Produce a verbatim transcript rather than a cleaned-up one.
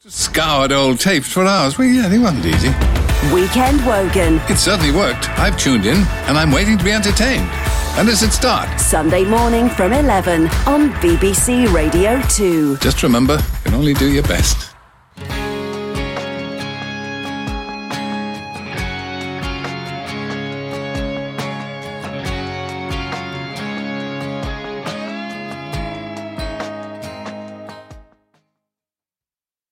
Scoured old tapes for hours. Well, yeah, they wasn't easy. Weekend Wogan. It certainly worked. I've tuned in, and I'm waiting to be entertained. When does it start? Sunday morning from eleven on B B C Radio two. Just remember, you can only do your best.